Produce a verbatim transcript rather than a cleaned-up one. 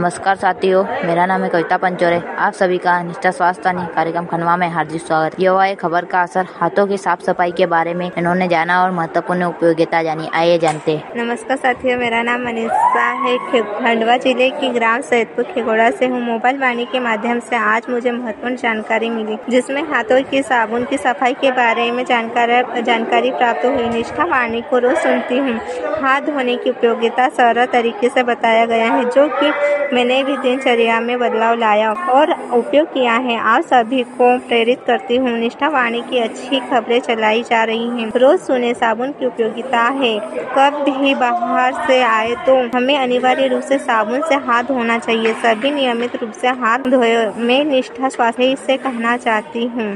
नमस्कार साथियों, मेरा नाम है कविता पंचोरे। आप सभी का निष्ठा स्वास्थ्य कार्यक्रम खंडवा में हार्दिक स्वागत। युवा एक खबर का असर हाथों की साफ सफाई के बारे में इन्होंने जाना और महत्वपूर्ण उपयोगिता जानी। आइए जानते हैं। नमस्कार साथियों, मेरा नाम मनीषा है। खंडवा जिले की ग्राम सैदपुर खेगोड़ा से हूँ। मोबाइल वाणी के माध्यम से आज मुझे महत्वपूर्ण जानकारी मिली, जिसमें हाथों की साबुन की सफाई के बारे में जानकारी जानकारी प्राप्त हुई। निष्ठा वाणी को रोज सुनती हूँ। हाथ धोने की उपयोगिता सरल तरीके से बताया गया है, जो कि मैंने भी दिनचर्या में बदलाव लाया और उपयोग किया है। आप सभी को प्रेरित करती हूँ। निष्ठा वाणी की अच्छी खबरें चलाई जा रही हैं। रोज सुने साबुन की उपयोगिता है। कब भी बाहर से आए तो हमें अनिवार्य रूप से साबुन से हाथ धोना चाहिए। सभी नियमित रूप से हाथ धोए। मैं निष्ठा स्वास्थ्य से कहना चाहती हूँ।